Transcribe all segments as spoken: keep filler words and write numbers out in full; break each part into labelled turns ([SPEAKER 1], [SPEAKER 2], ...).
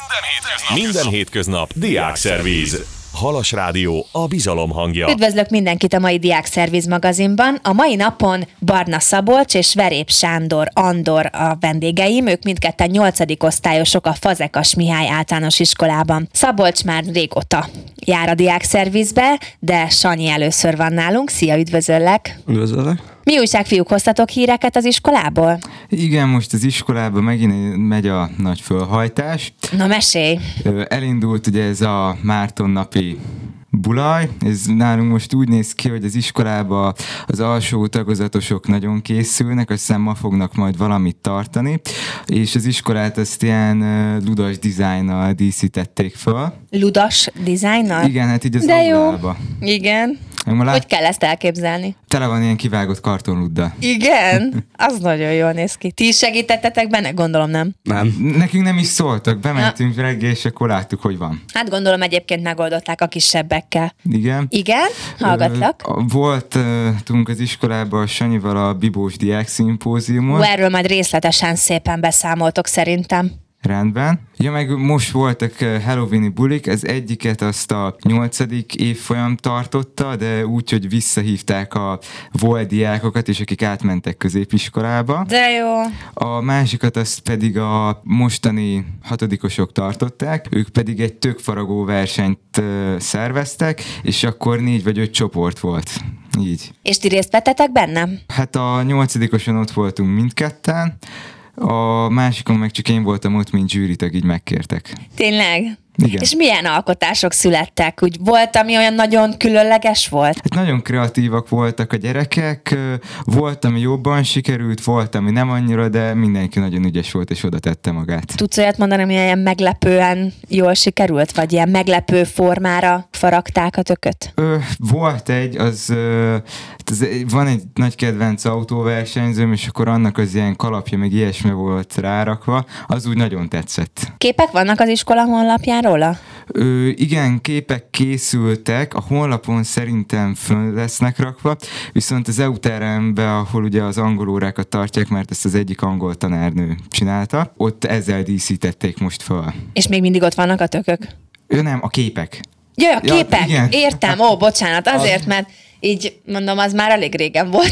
[SPEAKER 1] Minden hétköznap, Minden hétköznap Diákszervíz. Halas Rádió, a bizalom hangja.
[SPEAKER 2] Üdvözlök mindenkit a mai Diákszervíz magazinban. A mai napon Barna Szabolcs és Verép Sándor Andor a vendégeim. Ők mindketten nyolcadik osztályosok a Fazekas Mihály általános iskolában. Szabolcs már régóta jár a Diákszervízbe, de Sanyi először van nálunk. Szia, üdvözöllek!
[SPEAKER 3] Üdvözöllek!
[SPEAKER 2] Mi újság, fiúk, hoztatok híreket az iskolából?
[SPEAKER 3] Igen, most az iskolában megint megy a nagy fölhajtás.
[SPEAKER 2] Na, mesélj!
[SPEAKER 3] Elindult ugye ez a Márton napi bulaj. Ez nálunk most úgy néz ki, hogy az iskolában az alsó tagozatosok nagyon készülnek, azt hiszem ma fognak majd valamit tartani, és az iskolát azt ilyen ludas dizájnnal díszítették fel.
[SPEAKER 2] Ludas dizájnnal?
[SPEAKER 3] Igen, hát így az
[SPEAKER 2] De
[SPEAKER 3] aulába.
[SPEAKER 2] Jó. Igen. Lát... Hogy kell ezt elképzelni?
[SPEAKER 3] Tele van ilyen kivágott kartonluddal.
[SPEAKER 2] Igen? Az nagyon jól néz ki. Ti is segítettetek benne? Gondolom nem.
[SPEAKER 3] Nem. Nekünk nem is szóltak. Bementünk ja. reggel, és akkor láttuk, hogy van.
[SPEAKER 2] Hát gondolom egyébként megoldották a kisebbekkel.
[SPEAKER 3] Igen.
[SPEAKER 2] Igen? Hallgatlak.
[SPEAKER 3] Voltunk az iskolában a Sanyival a Bibós Diák Szimpóziumon.
[SPEAKER 2] Hú, erről majd részletesen szépen beszámoltok szerintem.
[SPEAKER 3] Rendben. Ja, meg most voltak halloweeni bulik, az egyiket azt a nyolcadik évfolyam tartotta, de úgy, hogy visszahívták a volt diákokat, és akik átmentek középiskolába.
[SPEAKER 2] De jó.
[SPEAKER 3] A másikat azt pedig a mostani hatodikosok tartották, ők pedig egy tökfaragó versenyt szerveztek, és akkor négy vagy öt csoport volt. Így.
[SPEAKER 2] És ti részt vettetek benne?
[SPEAKER 3] Hát a nyolcadikoson ott voltunk mindketten, a másikon meg csak én voltam ott, mint zsűritag, így megkértek.
[SPEAKER 2] Tényleg?
[SPEAKER 3] Igen.
[SPEAKER 2] És milyen alkotások születtek? Úgy volt, ami olyan nagyon különleges volt?
[SPEAKER 3] Hát nagyon kreatívak voltak a gyerekek, volt, ami jobban sikerült, volt, ami nem annyira, de mindenki nagyon ügyes volt, és oda tette magát.
[SPEAKER 2] Tudsz olyat mondani, ami ilyen meglepően jól sikerült, vagy ilyen meglepő formára faragták a tököt?
[SPEAKER 3] Ö, volt egy, az, az van egy nagy kedvenc autóversenyzőm, és akkor annak az ilyen kalapja, meg ilyesmi volt rárakva, az úgy nagyon tetszett.
[SPEAKER 2] Képek vannak az iskola honlapján róla?
[SPEAKER 3] Ö, igen, képek készültek, a honlapon szerintem fönn lesznek rakva, viszont az é u teremben, ahol ugye az angol órákat tartják, mert ezt az egyik angol tanárnő csinálta, ott ezzel díszítették most fel.
[SPEAKER 2] És még mindig ott vannak a tökök?
[SPEAKER 3] Ő nem, a képek.
[SPEAKER 2] Jaj, a képek?
[SPEAKER 3] Ja,
[SPEAKER 2] értem, ó, bocsánat, azért, mert így mondom, az már elég régen volt.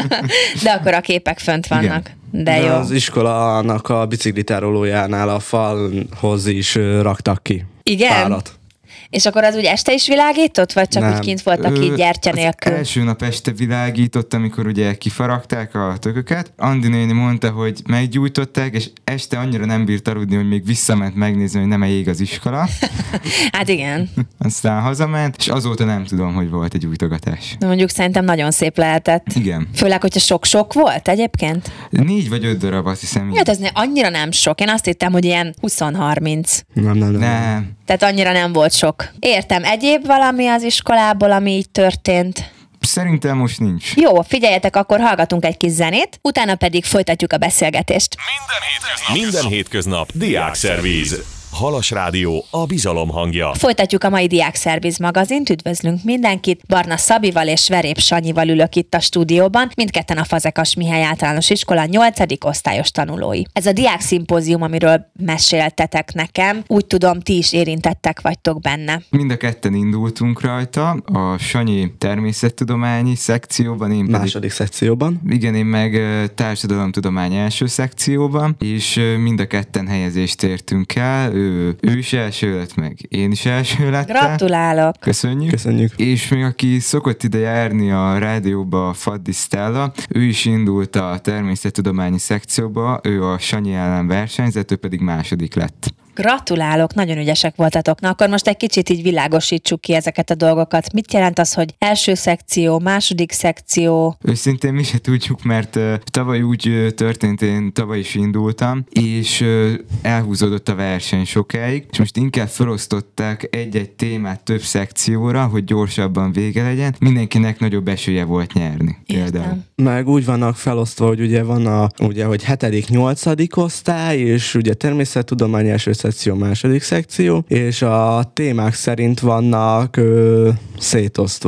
[SPEAKER 2] De akkor a képek fönt vannak. Igen. De jó.
[SPEAKER 4] De az iskolának a biciklitárolójánál a falhoz is raktak ki.
[SPEAKER 2] Igen?
[SPEAKER 4] Párat.
[SPEAKER 2] És akkor az úgy este is világított, vagy csak
[SPEAKER 4] Nem.
[SPEAKER 2] úgy kint voltak így gyertya nélkül?
[SPEAKER 3] Az első nap este világított, amikor ugye kifaragták a tököket. Andi néni mondta, hogy meggyújtották, és este annyira nem bírt aludni, hogy még visszament megnézni, hogy nem ég az iskola.
[SPEAKER 2] Hát igen.
[SPEAKER 3] Aztán hazament, és azóta nem tudom, hogy volt egy gyújtogatás.
[SPEAKER 2] De mondjuk szerintem nagyon szép lehetett.
[SPEAKER 3] Igen.
[SPEAKER 2] Főleg, hogyha sok-sok volt egyébként?
[SPEAKER 3] Négy vagy öt darab, azt hiszem.
[SPEAKER 2] Hát ez ne, annyira nem sok. Én azt hittem, hogy ilyen húsz-harminc.
[SPEAKER 4] Nem, nem, nem.
[SPEAKER 3] Nem.
[SPEAKER 2] Tehát annyira nem volt sok. Értem, egyéb valami az iskolából, ami így történt?
[SPEAKER 3] Szerintem most nincs.
[SPEAKER 2] Jó, figyeljetek, akkor hallgatunk egy kis zenét, utána pedig folytatjuk a beszélgetést.
[SPEAKER 1] Minden hétköznap, Minden hétköznap Diákszervíz. Halas Rádió, a bizalom hangja.
[SPEAKER 2] Folytatjuk a mai Diákszervíz magazint, üdvözlünk mindenkit. Barna Szabival és Verép Sanyival ülök itt a stúdióban, mindketten a Fazekas Mihály általános iskola nyolcadik osztályos tanulói. Ez a diák szimpózium, amiről meséltetek nekem, úgy tudom, ti is érintettek vagytok benne.
[SPEAKER 3] Mind a ketten indultunk rajta, a Sanyi természettudományi szekcióban, én pedig...
[SPEAKER 4] Második szekcióban.
[SPEAKER 3] Igen, én meg társadalomtudomány első szekcióban, és mind a ketten helyezést értünk el. Ő, ő is első lett, meg én is első lettem.
[SPEAKER 2] Gratulálok!
[SPEAKER 3] Köszönjük.
[SPEAKER 4] Köszönjük.
[SPEAKER 3] És még aki szokott ide járni a rádióba, a Faddi Stella, ő is indult a természettudományi szekcióba, ő a Sanyi ellen versenyzett, ő pedig második lett.
[SPEAKER 2] Gratulálok, nagyon ügyesek voltatok. Na akkor most egy kicsit így világosítsuk ki ezeket a dolgokat. Mit jelent az, hogy első szekció, második szekció?
[SPEAKER 3] Őszintén mi se tudjuk, mert uh, tavaly úgy uh, történt, én tavaly is indultam, és uh, elhúzódott a verseny sokáig, és most inkább felosztották egy-egy témát több szekcióra, hogy gyorsabban vége legyen. Mindenkinek nagyobb esélye volt nyerni. Például.
[SPEAKER 4] Meg úgy vannak felosztva, hogy ugye van a, ugye, hogy hetedik, nyolcadik osztály, és ugye természettudomány első szekció, második szekció, és a témák szerint vannak ö, szétosztva.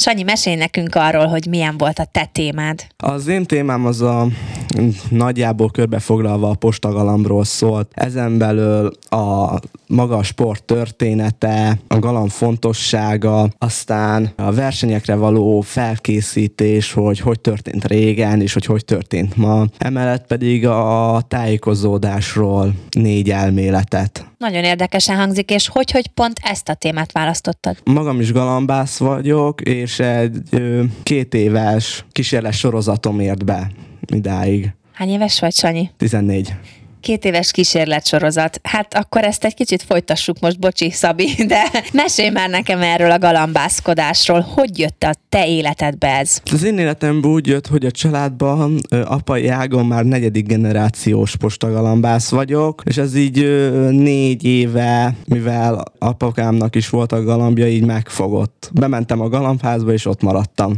[SPEAKER 2] Sanyi, mesélj nekünk arról, hogy milyen volt a te témád.
[SPEAKER 4] Az én témám az a nagyjából körbefoglalva a postagalambról szólt. Ezen belül a maga a sport története, a galamb fontossága, aztán a versenyekre való felkészítés, hogy hogy történt régen, és hogy hogy történt ma. Emellett pedig a tájékozódásról négy elméletet.
[SPEAKER 2] Nagyon érdekesen hangzik, és hogy, hogy pont ezt a témát választottad?
[SPEAKER 4] Magam is galambász vagyok, és egy ö, két éves kísérlet sorozatom ért be idáig.
[SPEAKER 2] Hány éves vagy, Sanyi?
[SPEAKER 4] tizennégy.
[SPEAKER 2] Két éves kísérletsorozat. Hát akkor ezt egy kicsit folytassuk most, bocsi, Szabi, de mesélj már nekem erről a galambászkodásról. Hogy jött a te életedbe ez?
[SPEAKER 4] Az én életemben úgy jött, hogy a családban ö, apai ágon már negyedik generációs postagalambász vagyok, és ez így ö, négy éve, mivel apakámnak is voltak galambja, így megfogott. Bementem a galambházba, és ott maradtam.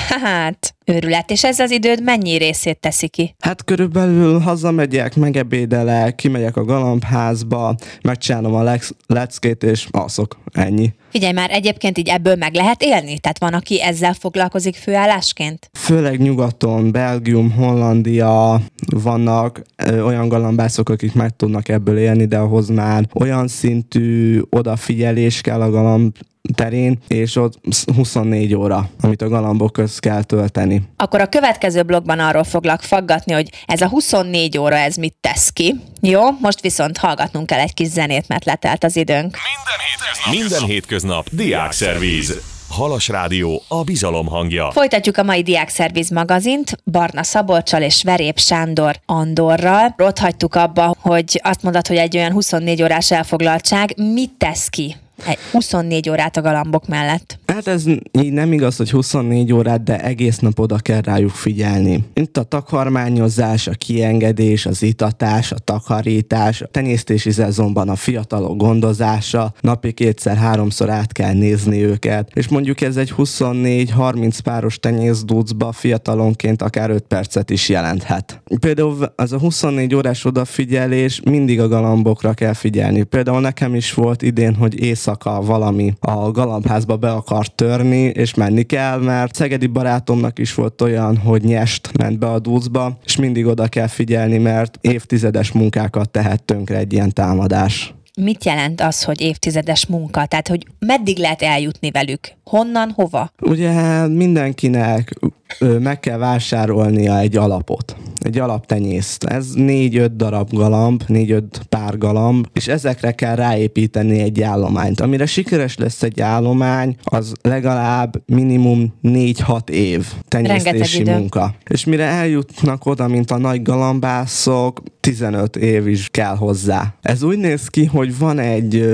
[SPEAKER 2] Hát, őrület. És ez az időd mennyi részét teszi ki?
[SPEAKER 4] Hát körülbelül hazamegyek, megebédelek, kimegyek a galambházba, megcsinálom a lex- leckét, és alszok. Ennyi.
[SPEAKER 2] Figyelj már, egyébként így ebből meg lehet élni? Tehát van, aki ezzel foglalkozik főállásként?
[SPEAKER 4] Főleg nyugaton, Belgium, Hollandia vannak ö, olyan galambászok, akik meg tudnak ebből élni, de ahhoz már olyan szintű odafigyelés kell a galamb terén, és ott huszonnégy óra, amit a galambok közt kell tölteni.
[SPEAKER 2] Akkor a következő blogban arról foglak faggatni, hogy ez a huszonnégy óra, ez mit tesz ki. Jó, most viszont hallgatnunk kell egy kis zenét, mert letelt az időnk.
[SPEAKER 1] Minden hétköznap, Minden hétköznap Diákszervíz. Halas Rádió, a bizalom hangja.
[SPEAKER 2] Folytatjuk a mai Diákszervíz magazint Barna Szabolccsal és Verép Sándor Andorral. Ott hagytuk abba, hogy azt mondod, hogy egy olyan huszonnégy órás elfoglaltság mit tesz ki? Egy huszonnégy órát a galambok mellett.
[SPEAKER 4] Hát ez így nem igaz, hogy huszonnégy órát, de egész nap oda kell rájuk figyelni. Itt a takarmányozás, a kiengedés, az itatás, a takarítás, a tenyésztési szezonban a fiatalok gondozása, napi kétszer-háromszor át kell nézni őket, és mondjuk ez egy huszonnégy-harminc páros tenyészdúcba fiatalonként akár öt percet is jelenthet. Például az a huszonnégy órás odafigyelés, mindig a galambokra kell figyelni. Például nekem is volt idén, hogy éjszaka valami a galambházba be akart törni, és menni kell, mert szegedi barátomnak is volt olyan, hogy nyest ment be a dúcba, és mindig oda kell figyelni, mert évtizedes munkákat tehet tönkre egy ilyen támadás.
[SPEAKER 2] Mit jelent az, hogy évtizedes munka? Tehát, hogy meddig lehet eljutni velük? Honnan, hova?
[SPEAKER 4] Ugye mindenkinek meg kell vásárolnia egy alapot, egy alaptenyészt. Ez négy-öt darab galamb, négy-öt pár galamb, és ezekre kell ráépíteni egy állományt. Amire sikeres lesz egy állomány, az legalább minimum négy-hat év tenyésztési munka. És mire eljutnak oda, mint a nagy galambászok, tizenöt év is kell hozzá. Ez úgy néz ki, hogy van egy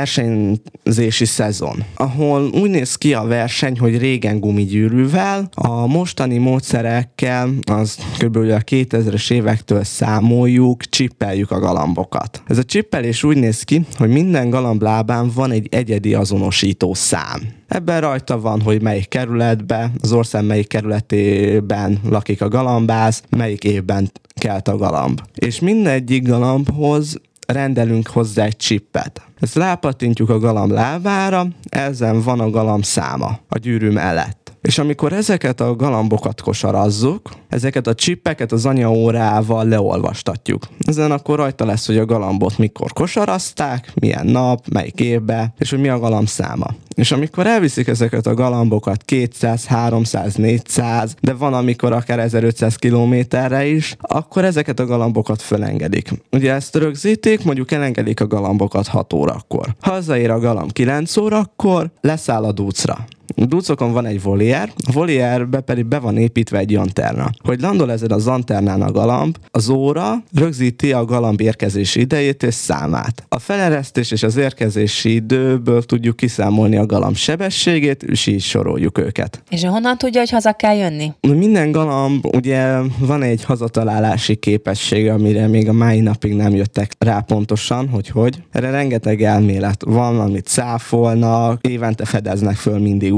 [SPEAKER 4] versenyzési szezon, ahol úgy néz ki a verseny, hogy régen gumigyűrűvel, a mostani módszerekkel, az kb. A kétezres évektől számoljuk, csippeljük a galambokat. Ez a csippelés úgy néz ki, hogy minden galamb lábán van egy egyedi azonosító szám. Ebben rajta van, hogy melyik kerületben, az ország melyik kerületében lakik a galambász, melyik évben kelt a galamb. És mindegyik galambhoz rendelünk hozzá egy csippet. Ezt rápattintjuk a galamb lábára, ezen van a galamb száma a gyűrű mellett. És amikor ezeket a galambokat kosarazzuk, ezeket a csippeket az anyaórával leolvastatjuk. Ezen akkor rajta lesz, hogy a galambot mikor kosarazták, milyen nap, melyik évben, és hogy mi a galamb száma. És amikor elviszik ezeket a galambokat kétszáz, háromszáz, négyszáz, de van amikor akár ezerötszáz kilométerre is, akkor ezeket a galambokat fölengedik. Ugye ezt rögzítik, mondjuk elengedik a galambokat hat órakor. Hazaér a galamb kilenc órakor, leszáll a dúcra. A dúcokon van egy voliér, a volierbe pedig be van építve egy antenna. Hogy landol ezen az antennán a galamb, az óra rögzíti a galamb érkezési idejét és számát. A feleresztés és az érkezési időből tudjuk kiszámolni a galamb sebességét, és így soroljuk őket.
[SPEAKER 2] És honnan tudja, hogy haza kell jönni?
[SPEAKER 4] Minden galamb, ugye van egy hazatalálási képessége, amire még a mai napig nem jöttek rá pontosan, hogy hogy. Erre rengeteg elmélet van, amit cáfolnak, évente fedeznek föl mindig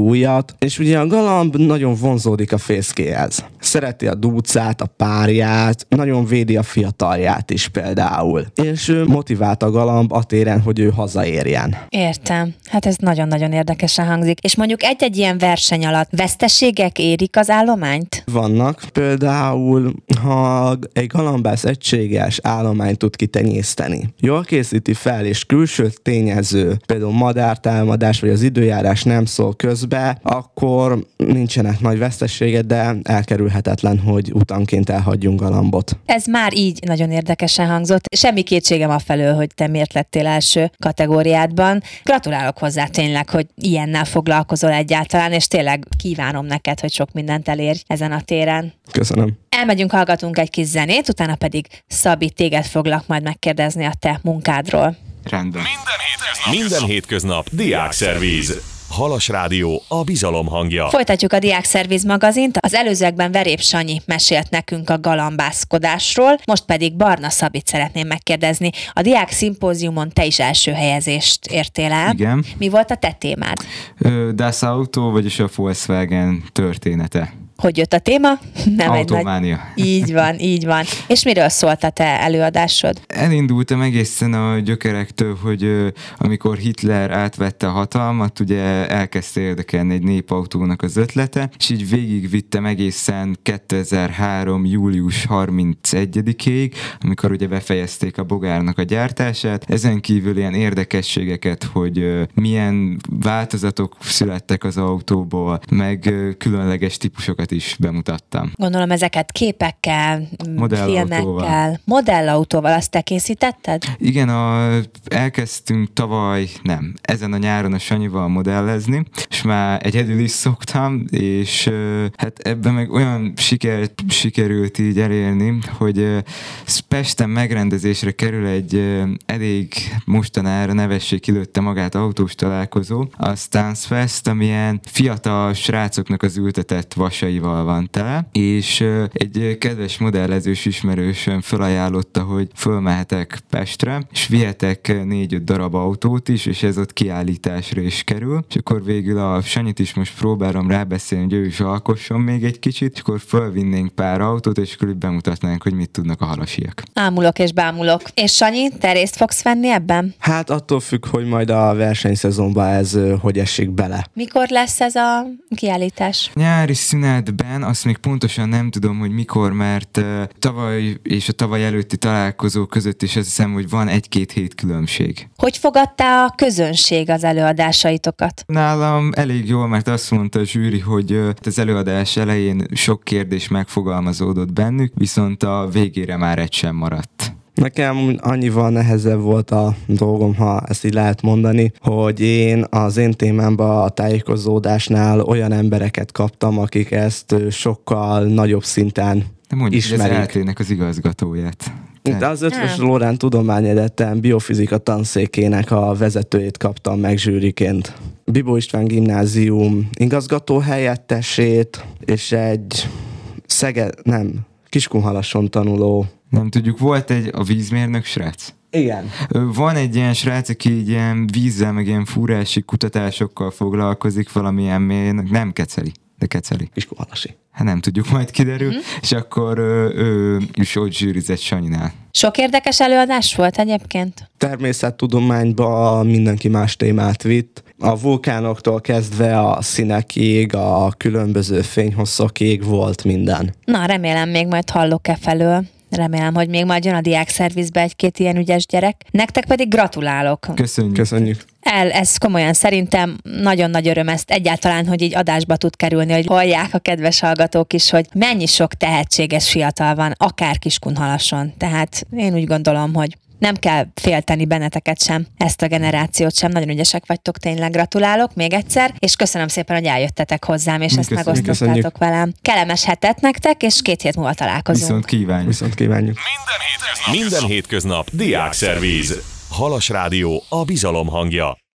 [SPEAKER 4] újat, és ugye a galamb nagyon vonzódik a fészkéhez. Szereti a dúcát, a párját, nagyon védi a fiatalját is például. És ő motivált a galamb a téren, hogy ő hazaérjen.
[SPEAKER 2] Értem. Hát ez nagyon-nagyon érdekesen hangzik. És mondjuk egy-egy ilyen verseny alatt veszteségek érik az állományt?
[SPEAKER 4] Vannak. Például, ha egy galambász egységes állományt tud kitenyészteni, jól készíti fel, és külső tényező, például madártámadás, vagy az időjárás nem szól közbe, akkor nincsenek nagy veszteségek, de elkerülhetetlen, hogy utanként elhagyjunk galambot.
[SPEAKER 2] Ez már így nagyon érdekesen hangzott. Semmi kétségem afelől, hogy te miért lettél első kategóriádban. Gratulálok hozzá tényleg, hogy ilyennel foglalkozol egyáltalán, és tényleg kívánom neked, hogy sok mindent elérj ezen a téren.
[SPEAKER 4] Köszönöm.
[SPEAKER 2] Elmegyünk, hallgatunk egy kis zenét, utána pedig Szabi, téged foglak majd megkérdezni a te munkádról.
[SPEAKER 3] Rendben.
[SPEAKER 1] Minden hétköznap, Minden hétköznap Diákszervíz. Halas Rádió, a bizalom hangja.
[SPEAKER 2] Folytatjuk a Diákszervíz magazint. Az előzőekben Verép Sanyi mesélt nekünk a galambászkodásról, most pedig Barna Szabit szeretném megkérdezni. A Diák Szimpóziumon te is első helyezést értél el.
[SPEAKER 3] Igen.
[SPEAKER 2] Mi volt a te témád?
[SPEAKER 3] Das Auto, vagyis a Volkswagen története.
[SPEAKER 2] Hogy jött a téma? Nem
[SPEAKER 3] Autománia.
[SPEAKER 2] Egy nagy... Így van, így van. És miről szólt a te előadásod?
[SPEAKER 3] Elindultam egészen a gyökerektől, hogy ö, amikor Hitler átvette a hatalmat, ugye elkezdte érdekelni egy népautónak az ötlete, és így végigvittem egészen kétezer-három. július harmincegyedikéig, amikor ugye befejezték a bogárnak a gyártását. Ezen kívül ilyen érdekességeket, hogy ö, milyen változatok születtek az autóból, meg ö, különleges típusokat is bemutattam.
[SPEAKER 2] Gondolom ezeket képekkel, filmekkel, modellautóval azt te készítetted?
[SPEAKER 3] Igen, a, elkezdtünk tavaly, nem, ezen a nyáron a Sanyival modellezni, és már egyedül is szoktam, és hát ebben meg olyan sikert sikerült így elérni, hogy Pesten megrendezésre kerül egy elég mostanára nevessé kilőtte magát autós találkozó, a Stance Fest, amilyen fiatal srácoknak az ültetett vasai van tele, és egy kedves modellezős ismerősöm felajánlotta, hogy fölmehetek Pestre, és vihetek négy-öt darab autót is, és ez ott kiállításra is kerül, és akkor végül a Sanyit is most próbálom rábeszélni, hogy ő is alkosson még egy kicsit, és akkor fölvinnénk pár autót, és akkor bemutatnánk, hogy mit tudnak a halasiak.
[SPEAKER 2] Ámulok és bámulok. És Sanyi, te részt fogsz venni ebben?
[SPEAKER 4] Hát attól függ, hogy majd a versenyszezonban ez hogy esik bele.
[SPEAKER 2] Mikor lesz ez a kiállítás?
[SPEAKER 3] Nyári szünetben, azt még pontosan nem tudom, hogy mikor, mert uh, tavaly és a tavaly előtti találkozó között is azt hiszem, hogy van egy-két hét különbség.
[SPEAKER 2] Hogy fogadta a közönség az előadásaitokat?
[SPEAKER 3] Nálam elég jól, mert azt mondta a zsűri, hogy uh, az előadás elején sok kérdés megfogalmazódott bennük, viszont a végére már egy sem maradt.
[SPEAKER 4] Nekem annyival nehezebb volt a dolgom, ha ezt így lehet mondani, hogy én az én témámban a tájékozódásnál olyan embereket kaptam, akik ezt sokkal nagyobb szinten
[SPEAKER 3] de mondjuk,
[SPEAKER 4] ismerik.
[SPEAKER 3] Ez eltének az igazgatóját.
[SPEAKER 4] De az Ötvös Loránd Tudományegyetem biofizika tanszékének a vezetőjét kaptam meg zsűriként. Bibó István Gimnázium igazgató helyettesét, és egy Szeged, nem, Kiskunhalason tanuló.
[SPEAKER 3] Nem tudjuk, volt egy a vízmérnök srác?
[SPEAKER 4] Igen.
[SPEAKER 3] Van egy ilyen srác, aki ilyen vízzel, meg ilyen fúrási kutatásokkal foglalkozik, valamilyen mérnök, nem Keceli, de Keceli.
[SPEAKER 4] Kiskunhalasi.
[SPEAKER 3] Hát nem tudjuk, majd kiderül, mm-hmm. és akkor ő, ő is ott zsűrizett Sanyinál.
[SPEAKER 2] Sok érdekes előadás volt egyébként?
[SPEAKER 4] Természettudományban mindenki más témát vitt. A vulkánoktól kezdve a színekig, a különböző fényhosszokig volt minden.
[SPEAKER 2] Na, remélem még majd hallok-e felől. Remélem, hogy még majd jön a diákszervizbe egy-két ilyen ügyes gyerek. Nektek pedig gratulálok.
[SPEAKER 3] Köszönjük.
[SPEAKER 4] Köszönjük.
[SPEAKER 2] El, ez komolyan szerintem nagyon nagy öröm ezt egyáltalán, hogy így adásba tud kerülni, hogy hallják a kedves hallgatók is, hogy mennyi sok tehetséges fiatal van, akár Kiskunhalason. Tehát én úgy gondolom, hogy nem kell félteni benneteket sem, ezt a generációt sem. Nagyon ügyesek vagytok, tényleg gratulálok még egyszer, és köszönöm szépen, hogy eljöttetek hozzám, és
[SPEAKER 3] Mi
[SPEAKER 2] ezt
[SPEAKER 3] köszönjük.
[SPEAKER 2] megosztottátok velem. Kellemes hetet nektek, és két hét múlva találkozunk.
[SPEAKER 3] Viszont kívánjuk.
[SPEAKER 4] Viszont kívánjuk.
[SPEAKER 1] Minden hétköznap, Minden hétköznap Diákszervíz. Halas Rádió, a bizalom hangja.